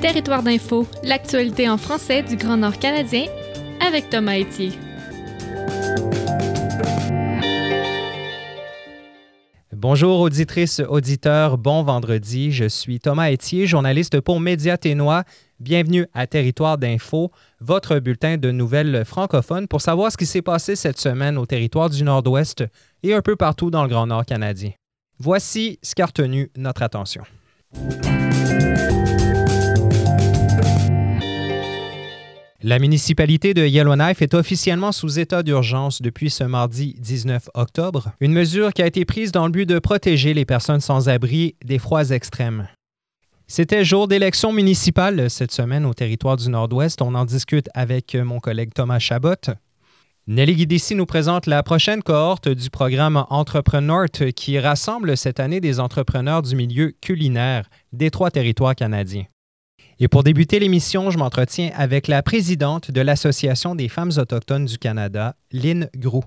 Territoire d'info, l'actualité en français du Grand Nord canadien, avec Thomas Etier. Bonjour auditrices, auditeurs, bon vendredi. Je suis Thomas Etier, journaliste pour Média Ténois. Bienvenue à Territoire d'info, votre bulletin de nouvelles francophones pour savoir ce qui s'est passé cette semaine au territoire du Nord-Ouest et un peu partout dans le Grand Nord canadien. Voici ce qui a retenu notre attention. La municipalité de Yellowknife est officiellement sous état d'urgence depuis ce mardi 19 octobre, une mesure qui a été prise dans le but de protéger les personnes sans abri des froids extrêmes. C'était jour d'élection municipale cette semaine au territoire du Nord-Ouest. On en discute avec mon collègue Thomas Chabot. Nelly Guidici nous présente la prochaine cohorte du programme Entrepreneur qui rassemble cette année des entrepreneurs du milieu culinaire des 3 territoires canadiens. Et pour débuter l'émission, je m'entretiens avec la présidente de l'Association des femmes autochtones du Canada, Lynn Groulx.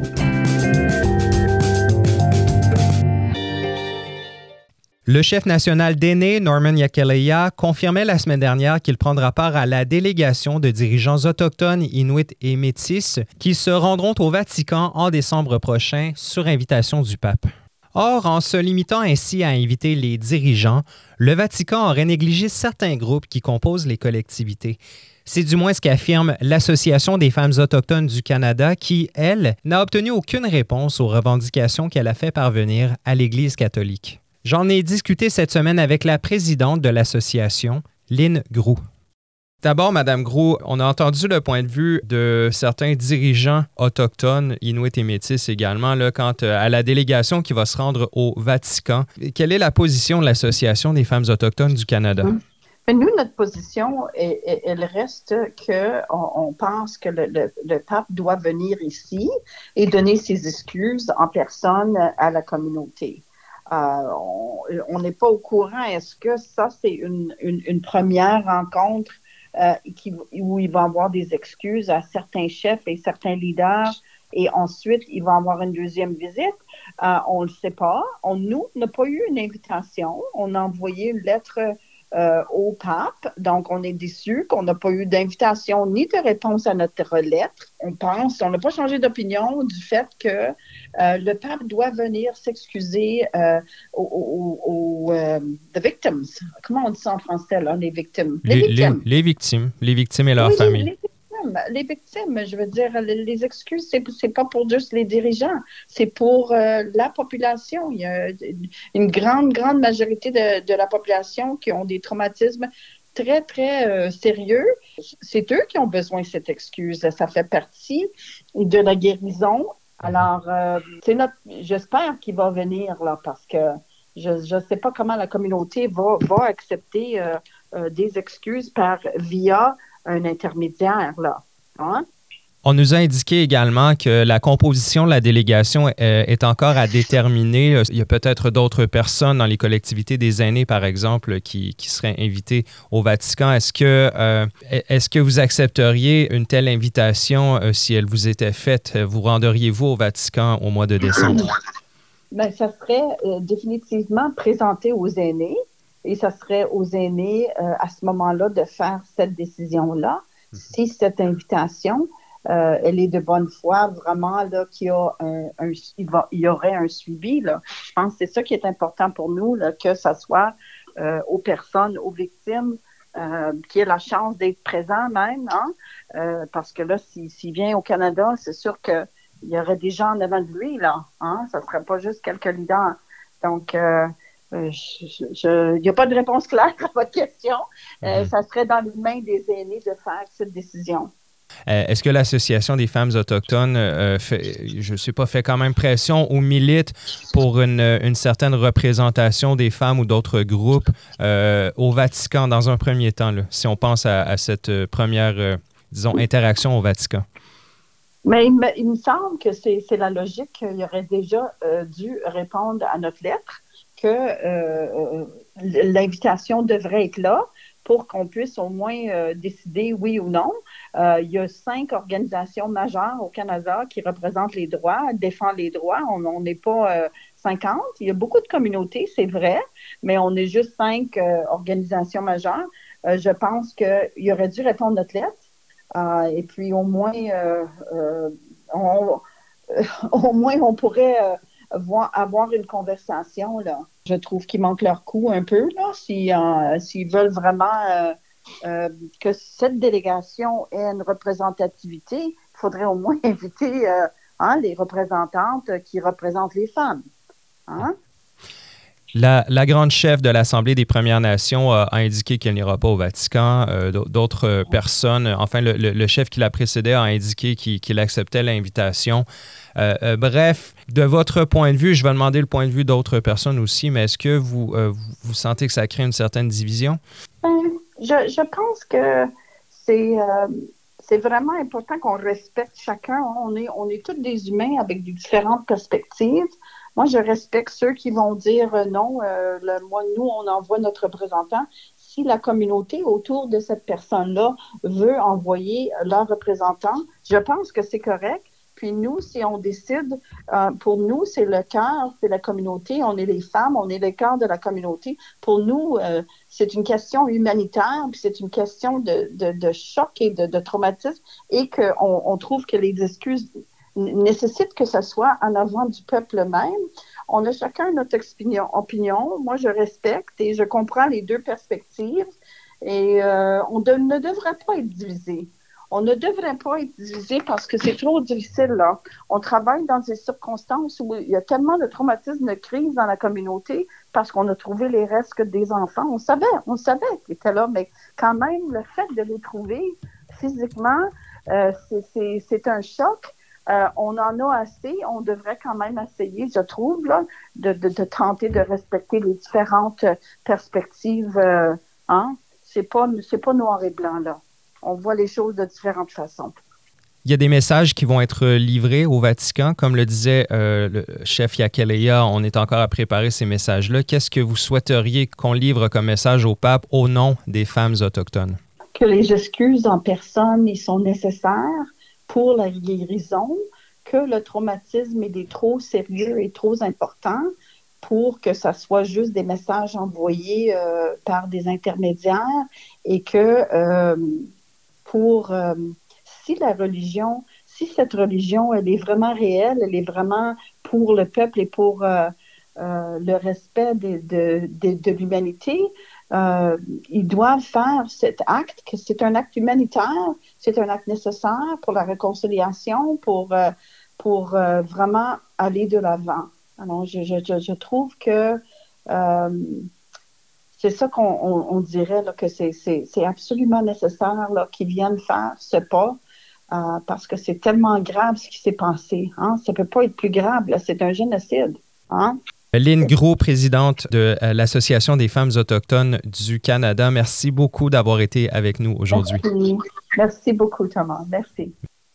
Le chef national d'Aînés, Norman Yakeleya, confirmait la semaine dernière qu'il prendra part à la délégation de dirigeants autochtones, inuits et métis qui se rendront au Vatican en décembre prochain sur invitation du pape. Or, en se limitant ainsi à inviter les dirigeants, le Vatican aurait négligé certains groupes qui composent les collectivités. C'est du moins ce qu'affirme l'Association des femmes autochtones du Canada qui, elle, n'a obtenu aucune réponse aux revendications qu'elle a fait parvenir à l'Église catholique. J'en ai discuté cette semaine avec la présidente de l'association, Lynn Groulx. D'abord, Mme Groulx, on a entendu le point de vue de certains dirigeants autochtones, inuits et métis également, là, quant à la délégation qui va se rendre au Vatican. Quelle est la position de l'Association des femmes autochtones du Canada? Nous, notre position, elle reste qu'on pense que le pape doit venir ici et donner ses excuses en personne à la communauté. On n'est pas au courant. Est-ce que ça, c'est une première rencontre où il va avoir des excuses à certains chefs et certains leaders et ensuite, il va avoir une deuxième visite? On ne le sait pas. Nous, n'a pas eu une invitation. On a envoyé une lettre au pape. Donc, on est déçus qu'on n'a pas eu d'invitation ni de réponse à notre lettre. On n'a pas changé d'opinion du fait que le pape doit venir s'excuser aux the victims. Comment on dit ça en français, là, les victimes? Les victimes et leurs familles. Les victimes, je veux dire, les excuses, c'est pas pour juste les dirigeants, c'est pour la population. Il y a une grande majorité de la population qui ont des traumatismes très, très sérieux. C'est eux qui ont besoin de cette excuse. Ça fait partie de la guérison. Alors, j'espère qu'il va venir, là, parce que je ne sais pas comment la communauté va accepter des excuses via un intermédiaire, là. Hein? On nous a indiqué également que la composition de la délégation est encore à déterminer. Il y a peut-être d'autres personnes dans les collectivités des aînés, par exemple, qui seraient invitées au Vatican. Est-ce que vous accepteriez une telle invitation si elle vous était faite? Vous renderiez-vous au Vatican au mois de décembre? Bien, ça serait définitivement présenté aux aînés. Et ça serait aux aînés, à ce moment-là, de faire cette décision-là. Si cette invitation, elle est de bonne foi, vraiment, là, qu'il y aurait un suivi, là. Je pense que c'est ça qui est important pour nous, là, que ça soit aux personnes, aux victimes, qui aient la chance d'être présents même, hein? Parce que là, s'il vient au Canada, c'est sûr qu'il y aurait des gens en avant de lui, là, hein? Ça ne serait pas juste quelques leaders. Donc, il n'y a pas de réponse claire à votre question. Ça serait dans les mains des aînés de faire cette décision. Est-ce que l'Association des femmes autochtones fait quand même pression ou milite pour une certaine représentation des femmes ou d'autres groupes au Vatican dans un premier temps, là, si on pense à cette première, interaction au Vatican? Mais il me semble que c'est la logique qu'il aurait déjà dû répondre à notre lettre, que l'invitation devrait être là pour qu'on puisse au moins décider oui ou non. Il y a 5 organisations majeures au Canada qui représentent les droits, défendent les droits. On n'est pas 50. Il y a beaucoup de communautés, c'est vrai, mais on est juste 5 organisations majeures. je pense qu'il aurait dû répondre à notre lettre. Et puis, au moins, on pourrait avoir une conversation, là. Je trouve qu'ils manquent leur coup un peu, là, s'ils veulent vraiment que cette délégation ait une représentativité. Il faudrait au moins inviter les représentantes qui représentent les femmes. Hein? La grande chef de l'Assemblée des Premières Nations a indiqué qu'elle n'ira pas au Vatican. D'autres personnes, enfin, le chef qui la précédait a indiqué qu'il acceptait l'invitation. Bref, de votre point de vue, je vais demander le point de vue d'autres personnes aussi, mais est-ce que vous sentez que ça crée une certaine division? Je pense que c'est vraiment important qu'on respecte chacun. On est tous des humains avec des différentes perspectives. Moi, je respecte ceux qui vont dire non, nous, on envoie notre représentant. Si la communauté autour de cette personne-là veut envoyer leur représentant, je pense que c'est correct. Puis nous, si on décide, pour nous, c'est le cœur, c'est la communauté, on est les femmes, on est le cœur de la communauté. Pour nous, c'est une question humanitaire, puis c'est une question de choc et de traumatisme, et qu'on trouve que les excuses nécessitent que ce soit en avant du peuple même. On a chacun notre opinion. Moi, je respecte et je comprends les deux perspectives, et on ne devrait pas être divisé. On ne devrait pas être divisé parce que c'est trop difficile, là. On travaille dans des circonstances où il y a tellement de traumatisme, de crise dans la communauté parce qu'on a trouvé les restes des enfants. On savait qu'ils étaient là, mais quand même, le fait de les trouver physiquement, c'est un choc. On en a assez. On devrait quand même essayer, je trouve, là, de tenter de respecter les différentes perspectives. C'est pas noir et blanc, là. On voit les choses de différentes façons. Il y a des messages qui vont être livrés au Vatican. Comme le disait le chef Yakeleya, on est encore à préparer ces messages-là. Qu'est-ce que vous souhaiteriez qu'on livre comme message au pape au nom des femmes autochtones? Que les excuses en personne, ils sont nécessaires pour la guérison, que le traumatisme est trop sérieux et trop important pour que ça soit juste des messages envoyés par des intermédiaires et que si cette religion, elle est vraiment réelle, elle est vraiment pour le peuple et pour le respect de l'humanité, ils doivent faire cet acte, que c'est un acte humanitaire, c'est un acte nécessaire pour la réconciliation, pour vraiment aller de l'avant. Alors, je trouve que c'est ça qu'on dirait, là, que c'est absolument nécessaire là, qu'ils viennent faire ce pas parce que c'est tellement grave ce qui s'est passé. Hein? Ça ne peut pas être plus grave. Là, c'est un génocide. Hein? Lynn Gros, présidente de l'Association des femmes autochtones du Canada, merci beaucoup d'avoir été avec nous aujourd'hui. Merci beaucoup, Thomas. Merci.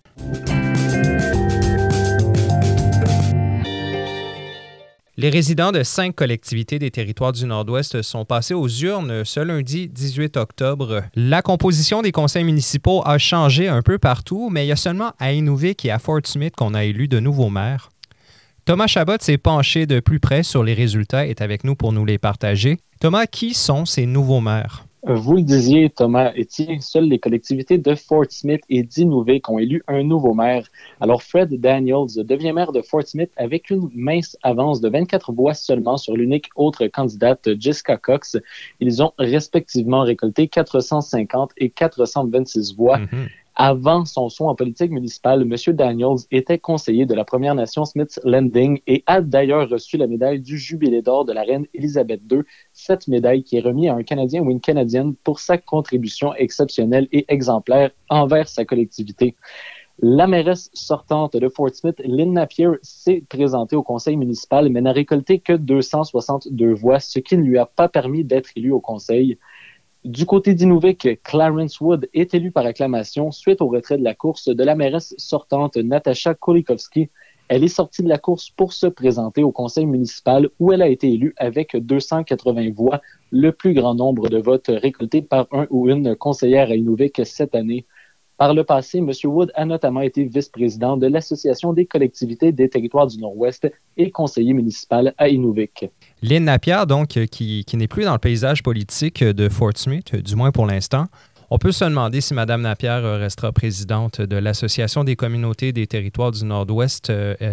Les résidents de 5 collectivités des territoires du Nord-Ouest sont passés aux urnes ce lundi 18 octobre. La composition des conseils municipaux a changé un peu partout, mais il y a seulement à Inuvik et à Fort Smith qu'on a élu de nouveaux maires. Thomas Chabot s'est penché de plus près sur les résultats et est avec nous pour nous les partager. Thomas, qui sont ces nouveaux maires? Vous le disiez, Thomas Etier, seules les collectivités de Fort Smith et d'Inuvik ont élu un nouveau maire. Alors, Fred Daniels devient maire de Fort Smith avec une mince avance de 24 voix seulement sur l'unique autre candidate, Jessica Cox. Ils ont respectivement récolté 450 et 426 voix. Avant son saut en politique municipale, M. Daniels était conseiller de la Première Nation Smith's Landing et a d'ailleurs reçu la médaille du Jubilé d'or de la reine Élisabeth II, cette médaille qui est remise à un Canadien ou une Canadienne pour sa contribution exceptionnelle et exemplaire envers sa collectivité. La mairesse sortante de Fort Smith, Lynn Napier, s'est présentée au conseil municipal mais n'a récolté que 262 voix, ce qui ne lui a pas permis d'être élue au conseil. Du côté d'Inuvik, Clarence Wood est élu par acclamation suite au retrait de la course de la mairesse sortante Natasha Kulikovsky. Elle est sortie de la course pour se présenter au conseil municipal où elle a été élue avec 280 voix, le plus grand nombre de votes récoltés par un ou une conseillère à Inuvik cette année. Par le passé, M. Wood a notamment été vice-président de l'Association des collectivités des territoires du Nord-Ouest et conseiller municipal à Inuvik. Lynn Napier, donc, qui n'est plus dans le paysage politique de Fort Smith, du moins pour l'instant. On peut se demander si Mme Napier restera présidente de l'Association des communautés des territoires du Nord-Ouest.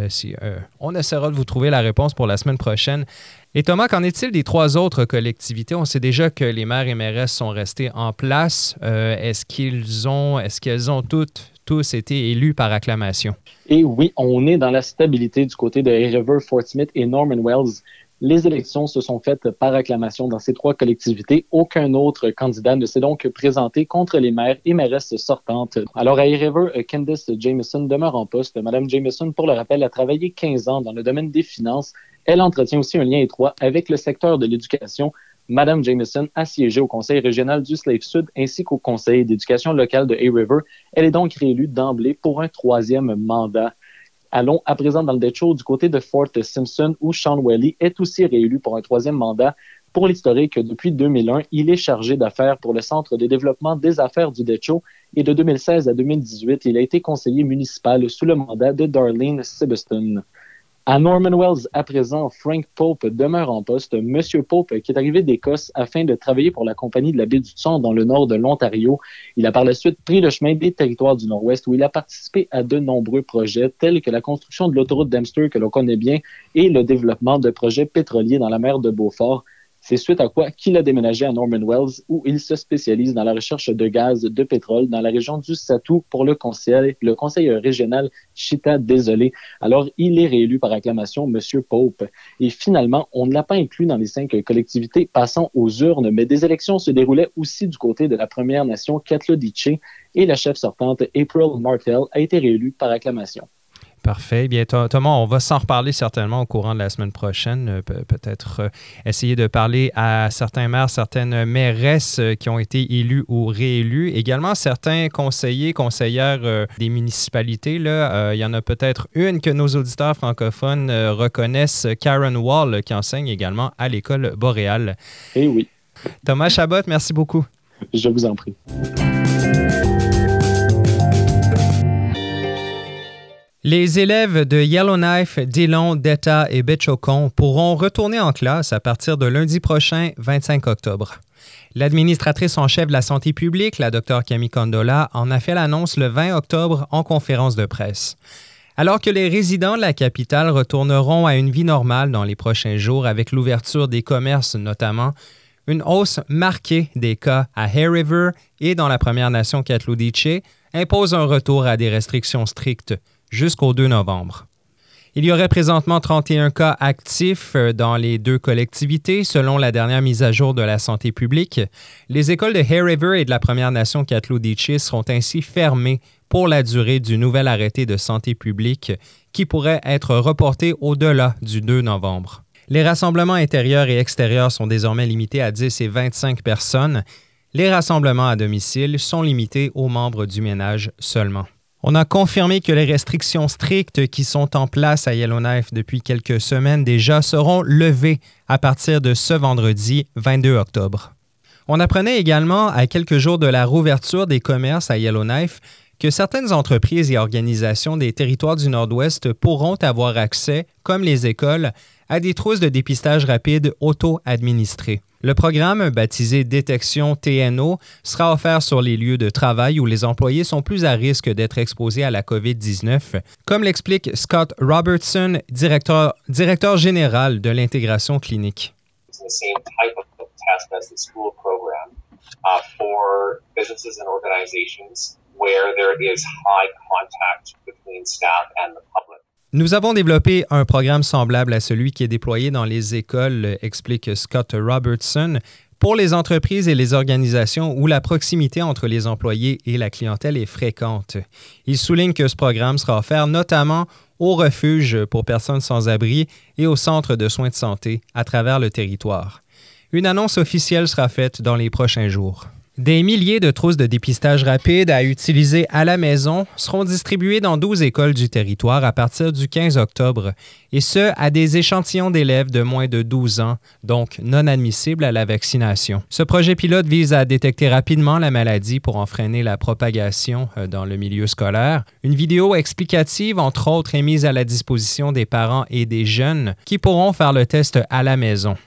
On essaiera de vous trouver la réponse pour la semaine prochaine. Et Thomas, qu'en est-il des 3 autres collectivités? On sait déjà que les maires et mairesses sont restés en place. Est-ce qu'elles ont tous été élus par acclamation? Et oui, on est dans la stabilité du côté de Hay River, Fort Smith et Norman Wells. Les élections se sont faites par acclamation dans ces 3 collectivités. Aucun autre candidat ne s'est donc présenté contre les maires et mairesses sortantes. Alors, à Hay River, Candice Jameson demeure en poste. Madame Jameson, pour le rappel, a travaillé 15 ans dans le domaine des finances. Elle entretient aussi un lien étroit avec le secteur de l'éducation. Madame Jameson a siégé au conseil régional du Slave Sud ainsi qu'au conseil d'éducation locale de Hay River. Elle est donc réélue d'emblée pour un 3e mandat. Allons à présent dans le Decho du côté de Fort Simpson où Sean Whaley est aussi réélu pour un 3e mandat. Pour l'historique, depuis 2001, il est chargé d'affaires pour le Centre de développement des affaires du Decho et de 2016 à 2018, il a été conseiller municipal sous le mandat de Darlene Sibiston. À Norman Wells, à présent, Frank Pope demeure en poste. Monsieur Pope, qui est arrivé d'Écosse afin de travailler pour la Compagnie de la baie du Thon dans le nord de l'Ontario. Il a par la suite pris le chemin des territoires du Nord-Ouest où il a participé à de nombreux projets tels que la construction de l'autoroute d'Amster que l'on connaît bien et le développement de projets pétroliers dans la mer de Beaufort. C'est suite à quoi qu'il a déménagé à Norman Wells où il se spécialise dans la recherche de gaz de pétrole dans la région du Satou pour le conseil régional Chita Désolé. Alors, il est réélu par acclamation, Monsieur Pope. Et finalement, on ne l'a pas inclus dans les 5 collectivités passant aux urnes, mais des élections se déroulaient aussi du côté de la Première Nation Katlodiche et la chef sortante April Martel a été réélue par acclamation. Parfait. Bien, Thomas, on va s'en reparler certainement au courant de la semaine prochaine. Peut-être essayer de parler à certains maires, certaines mairesses qui ont été élus ou réélus. Également, certains conseillers, conseillères des municipalités. Là, il y en a peut-être une que nos auditeurs francophones reconnaissent, Karen Wall, qui enseigne également à l'École boréale. Eh oui. Thomas Chabot, merci beaucoup. Je vous en prie. Les élèves de Yellowknife, Dillon, Detta et Betchocon pourront retourner en classe à partir de lundi prochain, 25 octobre. L'administratrice en chef de la santé publique, la Dr Camille Condola, en a fait l'annonce le 20 octobre en conférence de presse. Alors que les résidents de la capitale retourneront à une vie normale dans les prochains jours avec l'ouverture des commerces notamment, une hausse marquée des cas à Hay River et dans la Première Nation Katlodiche impose un retour à des restrictions strictes jusqu'au 2 novembre. Il y aurait présentement 31 cas actifs dans les 2 collectivités, selon la dernière mise à jour de la santé publique. Les écoles de Hay River et de la Première Nation Katlodiche seront ainsi fermées pour la durée du nouvel arrêté de santé publique qui pourrait être reporté au-delà du 2 novembre. Les rassemblements intérieurs et extérieurs sont désormais limités à 10 et 25 personnes. Les rassemblements à domicile sont limités aux membres du ménage seulement. On a confirmé que les restrictions strictes qui sont en place à Yellowknife depuis quelques semaines déjà seront levées à partir de ce vendredi 22 octobre. On apprenait également, à quelques jours de la rouverture des commerces à Yellowknife, que certaines entreprises et organisations des territoires du Nord-Ouest pourront avoir accès, comme les écoles, à des trousses de dépistage rapide auto-administrées. Le programme, baptisé Détection TNO, sera offert sur les lieux de travail où les employés sont plus à risque d'être exposés à la COVID-19, comme l'explique Scott Robertson, directeur général de l'intégration clinique. It's the same type of test as the school program for businesses and organizations where there is high contact between staff and the public. Nous avons développé un programme semblable à celui qui est déployé dans les écoles, explique Scott Robertson, pour les entreprises et les organisations où la proximité entre les employés et la clientèle est fréquente. Il souligne que ce programme sera offert notamment aux refuges pour personnes sans abri et aux centres de soins de santé à travers le territoire. Une annonce officielle sera faite dans les prochains jours. Des milliers de trousses de dépistage rapide à utiliser à la maison seront distribuées dans 12 écoles du territoire à partir du 15 octobre, et ce, à des échantillons d'élèves de moins de 12 ans, donc non admissibles à la vaccination. Ce projet pilote vise à détecter rapidement la maladie pour en freiner la propagation dans le milieu scolaire. Une vidéo explicative, entre autres, est mise à la disposition des parents et des jeunes qui pourront faire le test à la maison.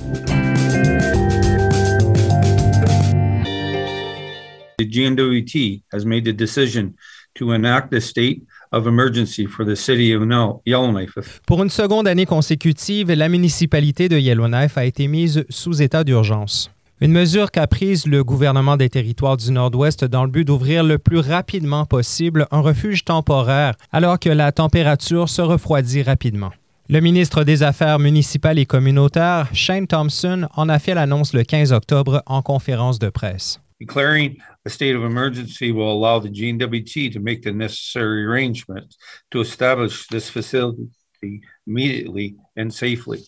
The GNWT has made the decision to enact the state of emergency for the city of Yellowknife. Pour une seconde année consécutive, la municipalité de Yellowknife a été mise sous état d'urgence. Une mesure qu'a prise le gouvernement des Territoires du Nord-Ouest dans le but d'ouvrir le plus rapidement possible un refuge temporaire alors que la température se refroidit rapidement. Le ministre des Affaires municipales et communautaires, Shane Thompson, en a fait l'annonce le 15 octobre en conférence de presse. Declaring a state of emergency will allow the GNWT to make the necessary arrangements to establish this facility immediately and safely.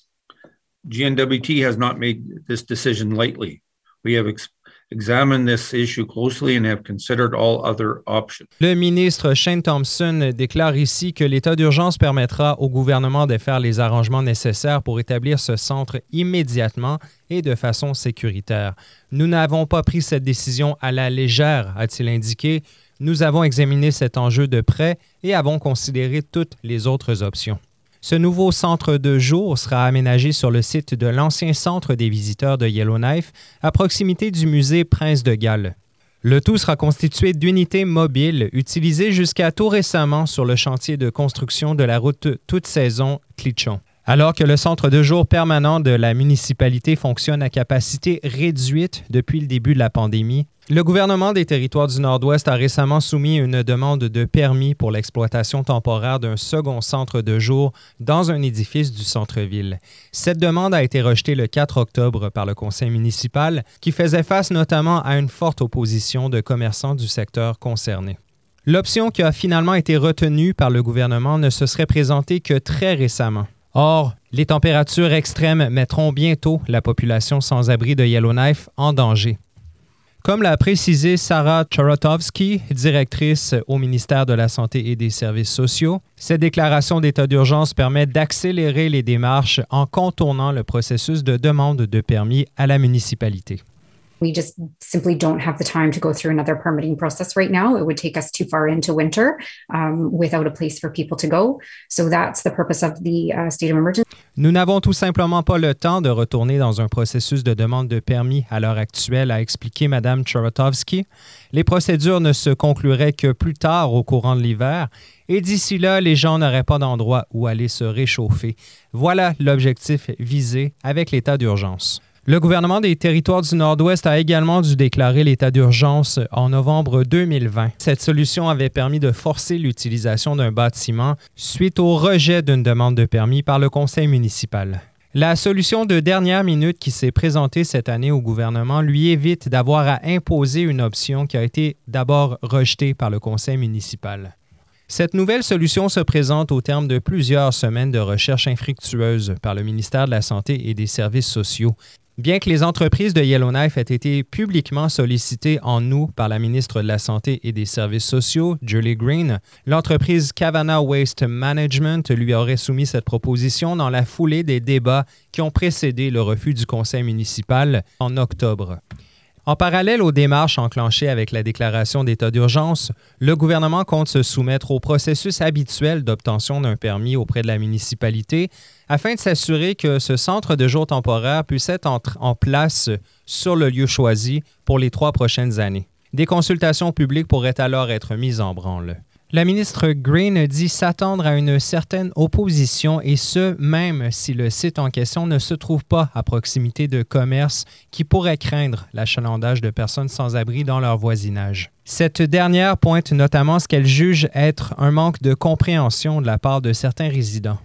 GNWT has not made this decision lightly. We have examined this issue closely and have considered all other options. Le ministre Shane Thompson déclare ici que l'état d'urgence permettra au gouvernement de faire les arrangements nécessaires pour établir ce centre immédiatement et de façon sécuritaire. Nous n'avons pas pris cette décision à la légère, a-t-il indiqué. Nous avons examiné cet enjeu de près et avons considéré toutes les autres options. Ce nouveau centre de jour sera aménagé sur le site de l'ancien centre des visiteurs de Yellowknife, à proximité du musée Prince de Galles. Le tout sera constitué d'unités mobiles utilisées jusqu'à tout récemment sur le chantier de construction de la route toute saison Clichon. Alors que le centre de jour permanent de la municipalité fonctionne à capacité réduite depuis le début de la pandémie, le gouvernement des Territoires du Nord-Ouest a récemment soumis une demande de permis pour l'exploitation temporaire d'un second centre de jour dans un édifice du centre-ville. Cette demande a été rejetée le 4 octobre par le conseil municipal, qui faisait face notamment à une forte opposition de commerçants du secteur concerné. L'option qui a finalement été retenue par le gouvernement ne se serait présentée que très récemment. Or, les températures extrêmes mettront bientôt la population sans abri de Yellowknife en danger. Comme l'a précisé Sarah Chorotovsky, directrice au ministère de la Santé et des Services sociaux, cette déclaration d'état d'urgence permet d'accélérer les démarches en contournant le processus de demande de permis à la municipalité. We just simply don't have the time to go through another permitting process right now. It would take us too far into winter without a place for people to go. So that's the purpose of the state of emergency. Nous n'avons tout simplement pas le temps de retourner dans un processus de demande de permis à l'heure actuelle, a expliqué Mme Chorotovsky. Les procédures ne se concluraient que plus tard au courant de l'hiver et d'ici là, les gens n'auraient pas d'endroit où aller se réchauffer. Voilà l'objectif visé avec l'état d'urgence. Le gouvernement des Territoires du Nord-Ouest a également dû déclarer l'état d'urgence en novembre 2020. Cette solution avait permis de forcer l'utilisation d'un bâtiment suite au rejet d'une demande de permis par le conseil municipal. La solution de dernière minute qui s'est présentée cette année au gouvernement lui évite d'avoir à imposer une option qui a été d'abord rejetée par le conseil municipal. Cette nouvelle solution se présente au terme de plusieurs semaines de recherche infructueuses par le ministère de la Santé et des Services sociaux. Bien que les entreprises de Yellowknife aient été publiquement sollicitées en août par la ministre de la Santé et des Services sociaux, Julie Green, l'entreprise Kavanagh Waste Management lui aurait soumis cette proposition dans la foulée des débats qui ont précédé le refus du conseil municipal en octobre. En parallèle aux démarches enclenchées avec la déclaration d'état d'urgence, le gouvernement compte se soumettre au processus habituel d'obtention d'un permis auprès de la municipalité afin de s'assurer que ce centre de jour temporaire puisse être en place sur le lieu choisi pour les 3 prochaines années. Des consultations publiques pourraient alors être mises en branle. La ministre Green dit s'attendre à une certaine opposition et ce, même si le site en question ne se trouve pas à proximité de commerces qui pourraient craindre l'achalandage de personnes sans abri dans leur voisinage. Cette dernière pointe notamment ce qu'elle juge être un manque de compréhension de la part de certains résidents.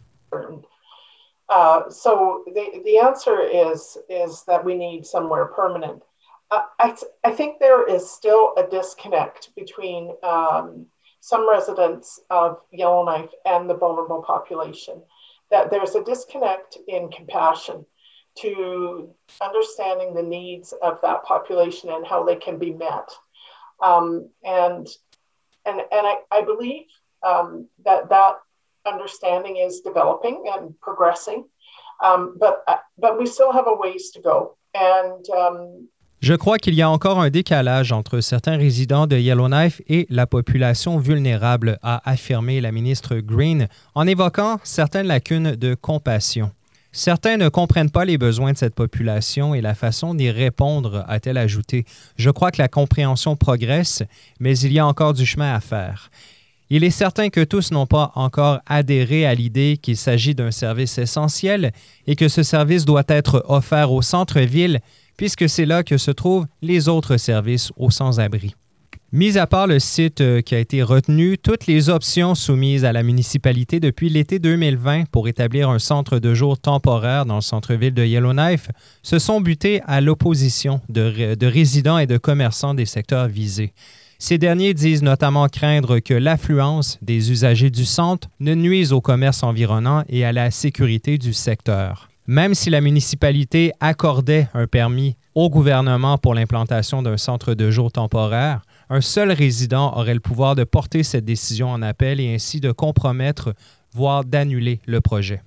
So the answer is that we need somewhere permanent. I think there is still a disconnect between some residents of Yellowknife and the vulnerable population, that there's a disconnect in compassion to understanding the needs of that population and how they can be met. And I believe that understanding is developing and progressing, but we still have a ways to go. And je crois qu'il y a encore un décalage entre certains résidents de Yellowknife et la population vulnérable, a affirmé la ministre Green en évoquant certaines lacunes de compassion. Certains ne comprennent pas les besoins de cette population et la façon d'y répondre, a-t-elle ajouté. Je crois que la compréhension progresse, mais il y a encore du chemin à faire. Il est certain que tous n'ont pas encore adhéré à l'idée qu'il s'agit d'un service essentiel et que ce service doit être offert au centre-ville, puisque c'est là que se trouvent les autres services aux sans-abri. Mis à part le site qui a été retenu, toutes les options soumises à la municipalité depuis l'été 2020 pour établir un centre de jour temporaire dans le centre-ville de Yellowknife se sont butées à l'opposition de résidents et de commerçants des secteurs visés. Ces derniers disent notamment craindre que l'affluence des usagers du centre ne nuise au commerce environnant et à la sécurité du secteur. Même si la municipalité accordait un permis au gouvernement pour l'implantation d'un centre de jour temporaire, un seul résident aurait le pouvoir de porter cette décision en appel et ainsi de compromettre, voire d'annuler le projet.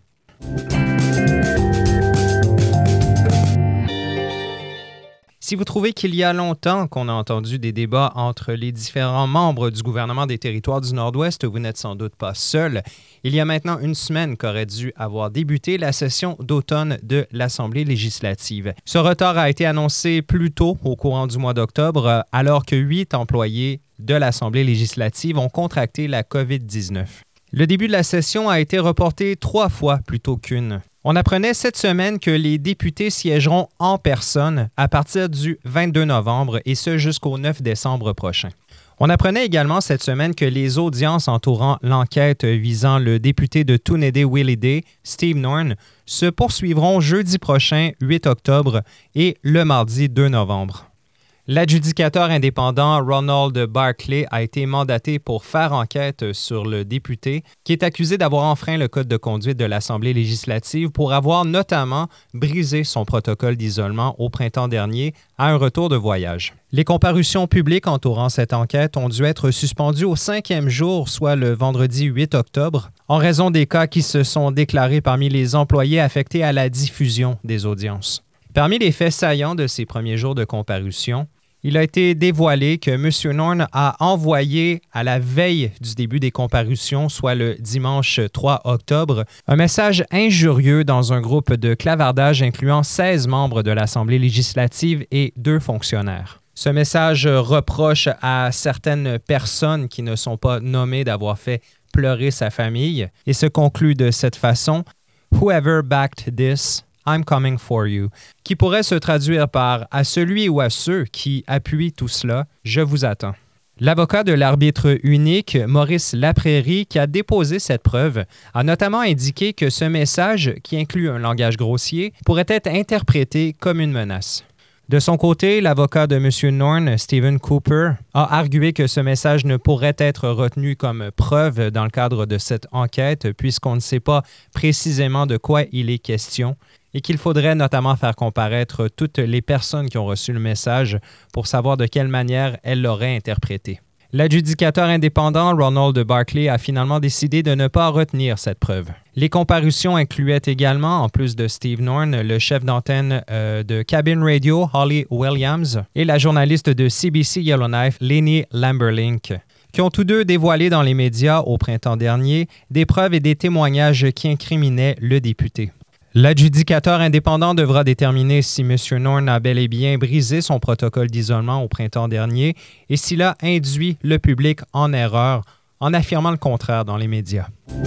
Si vous trouvez qu'il y a longtemps qu'on a entendu des débats entre les différents membres du gouvernement des Territoires du Nord-Ouest, vous n'êtes sans doute pas seul. Il y a maintenant une semaine qu'aurait dû avoir débuté la session d'automne de l'Assemblée législative. Ce retard a été annoncé plus tôt au courant du mois d'octobre, alors que 8 employés de l'Assemblée législative ont contracté la COVID-19. Le début de la session a été reporté 3 fois plutôt qu'une. On apprenait cette semaine que les députés siégeront en personne à partir du 22 novembre et ce jusqu'au 9 décembre prochain. On apprenait également cette semaine que les audiences entourant l'enquête visant le député de Túnedé-Willidé, Steve Norn, se poursuivront jeudi prochain, 8 octobre, et le mardi 2 novembre. L'adjudicateur indépendant Ronald Barclay a été mandaté pour faire enquête sur le député qui est accusé d'avoir enfreint le code de conduite de l'Assemblée législative pour avoir notamment brisé son protocole d'isolement au printemps dernier à un retour de voyage. Les comparutions publiques entourant cette enquête ont dû être suspendues au 5e jour, soit le vendredi 8 octobre, en raison des cas qui se sont déclarés parmi les employés affectés à la diffusion des audiences. Parmi les faits saillants de ces premiers jours de comparution, il a été dévoilé que M. Norn a envoyé à la veille du début des comparutions, soit le dimanche 3 octobre, un message injurieux dans un groupe de clavardage incluant 16 membres de l'Assemblée législative et 2 fonctionnaires. Ce message reproche à certaines personnes qui ne sont pas nommées d'avoir fait pleurer sa famille et se conclut de cette façon « Whoever backed this, I'm coming for you », qui pourrait se traduire par « à celui ou à ceux qui appuient tout cela, je vous attends ». L'avocat de l'arbitre unique, Maurice Laprairie, qui a déposé cette preuve, a notamment indiqué que ce message, qui inclut un langage grossier, pourrait être interprété comme une menace. De son côté, l'avocat de M. Norn, Stephen Cooper, a argué que ce message ne pourrait être retenu comme preuve dans le cadre de cette enquête puisqu'on ne sait pas précisément de quoi il est question et qu'il faudrait notamment faire comparaître toutes les personnes qui ont reçu le message pour savoir de quelle manière elles l'auraient interprété. L'adjudicateur indépendant Ronald Barclay a finalement décidé de ne pas retenir cette preuve. Les comparutions incluaient également, en plus de Steve Norn, le chef d'antenne de Cabin Radio, Holly Williams, et la journaliste de CBC Yellowknife, Lenny Lamberlink, qui ont tous deux dévoilé dans les médias au printemps dernier des preuves et des témoignages qui incriminaient le député. L'adjudicateur indépendant devra déterminer si M. Norn a bel et bien brisé son protocole d'isolement au printemps dernier et s'il a induit le public en erreur en affirmant le contraire dans les médias.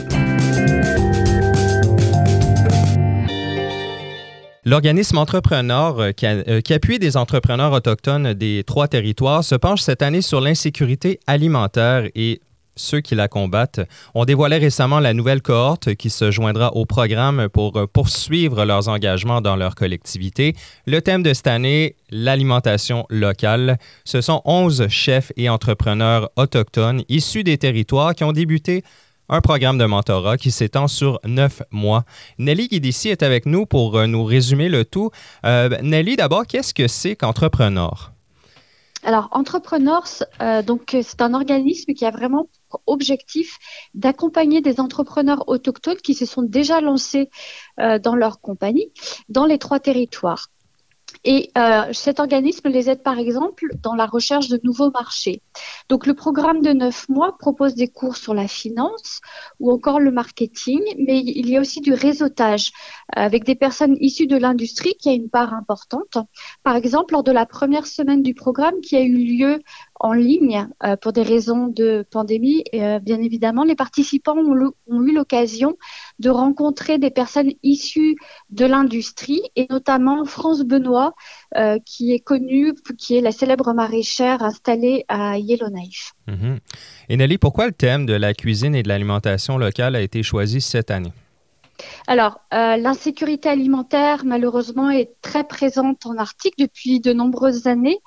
L'organisme Entrepreneur, qui appuie des entrepreneurs autochtones des 3 territoires, se penche cette année sur l'insécurité alimentaire et ceux qui la combattent. On dévoilait récemment la nouvelle cohorte qui se joindra au programme pour poursuivre leurs engagements dans leur collectivité. Le thème de cette année, l'alimentation locale. Ce sont 11 chefs et entrepreneurs autochtones issus des territoires qui ont débuté un programme de mentorat qui s'étend sur 9 mois. Nelly Guidici est avec nous pour nous résumer le tout. Nelly, d'abord, qu'est-ce que c'est qu'Entrepreneurs? Alors, Entrepreneurs, donc c'est un organisme qui a vraiment pour objectif d'accompagner des entrepreneurs autochtones qui se sont déjà lancés dans leur compagnie dans les 3 territoires. Et cet organisme les aide par exemple dans la recherche de nouveaux marchés. Donc le programme de 9 mois propose des cours sur la finance ou encore le marketing, mais il y a aussi du réseautage avec des personnes issues de l'industrie qui a une part importante. Par exemple, lors de la première semaine du programme qui a eu lieu en ligne pour des raisons de pandémie, bien évidemment, les participants ont eu l'occasion de rencontrer des personnes issues de l'industrie et notamment France Benoît, qui est connue, qui est la célèbre maraîchère installée à Yellowknife. Mm-hmm. Et Nelly, pourquoi le thème de la cuisine et de l'alimentation locale a été choisi cette année? Alors, l'insécurité alimentaire, malheureusement, est très présente en Arctique depuis de nombreuses années.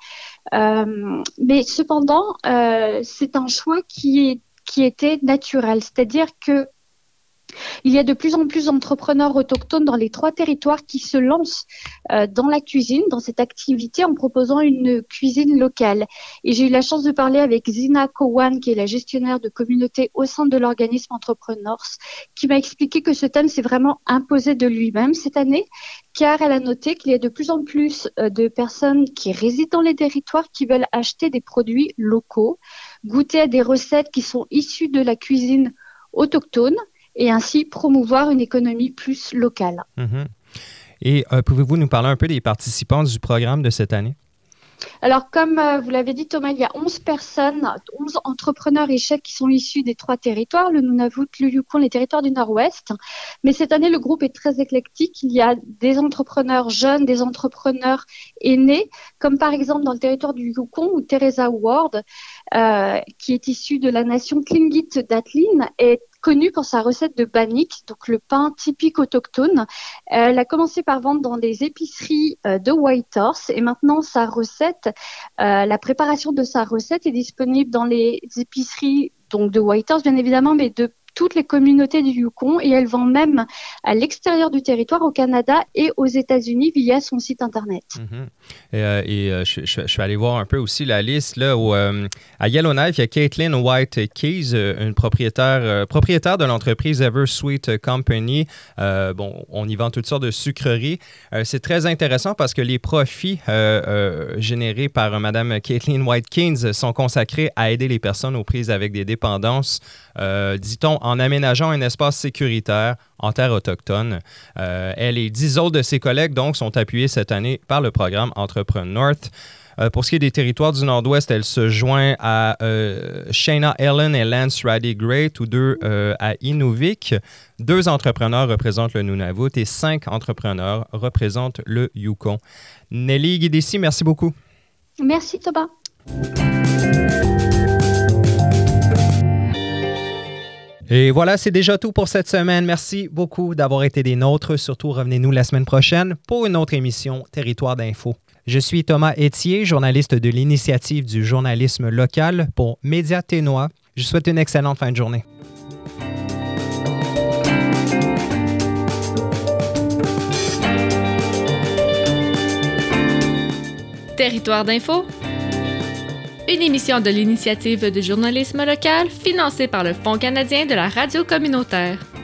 Mais cependant, c'est un choix qui était naturel. C'est-à-dire que il y a de plus en plus d'entrepreneurs autochtones dans les 3 territoires qui se lancent dans la cuisine, dans cette activité, en proposant une cuisine locale. Et j'ai eu la chance de parler avec Zina Cowan, qui est la gestionnaire de communauté au sein de l'organisme Entrepreneurs, qui m'a expliqué que ce thème s'est vraiment imposé de lui-même cette année, car elle a noté qu'il y a de plus en plus de personnes qui résident dans les territoires qui veulent acheter des produits locaux, goûter à des recettes qui sont issues de la cuisine autochtone, et ainsi promouvoir une économie plus locale. Mm-hmm. Et pouvez-vous nous parler un peu des participants du programme de cette année? Alors, comme vous l'avez dit, Thomas, il y a 11 personnes, 11 entrepreneurs et chefs qui sont issus des 3 territoires, le Nunavut, le Yukon, les territoires du Nord-Ouest. Mais cette année, le groupe est très éclectique. Il y a des entrepreneurs jeunes, des entrepreneurs aînés, comme par exemple dans le territoire du Yukon, où Teresa Ward, qui est issue de la nation Tlingit d'Atlin, est connue pour sa recette de bannock, donc le pain typique autochtone. Elle a commencé par vendre dans des épiceries de Whitehorse et maintenant sa recette, la préparation de sa recette est disponible dans les épiceries donc de Whitehorse bien évidemment, mais de toutes les communautés du Yukon et elle vend même à l'extérieur du territoire au Canada et aux États-Unis via son site Internet. Mm-hmm. Je suis allé voir un peu aussi la liste. Là, à Yellowknife, il y a Caitlin White Keys, une propriétaire de l'entreprise Eversweet Company. On y vend toutes sortes de sucreries. C'est très intéressant parce que les profits générés par Mme Caitlin White Keys sont consacrés à aider les personnes aux prises avec des dépendances, dit-on, en aménageant un espace sécuritaire en terre autochtone. Elle et 10 autres de ses collègues donc, sont appuyés cette année par le programme Entrepreneurs. Pour ce qui est des territoires du Nord-Ouest, elle se joint à Shayna Ellen et Lance Raddy Gray, tous deux à Inuvik. 2 entrepreneurs représentent le Nunavut et 5 entrepreneurs représentent le Yukon. Nelly Guidici, merci beaucoup. Merci Thomas. Et voilà, c'est déjà tout pour cette semaine. Merci beaucoup d'avoir été des nôtres. Surtout, revenez-nous la semaine prochaine pour une autre émission Territoire d'info. Je suis Thomas Etier, journaliste de l'initiative du journalisme local pour Média Ténois. Je vous souhaite une excellente fin de journée. Territoire d'info, une émission de l'initiative du journalisme local financée par le Fonds canadien de la radio communautaire.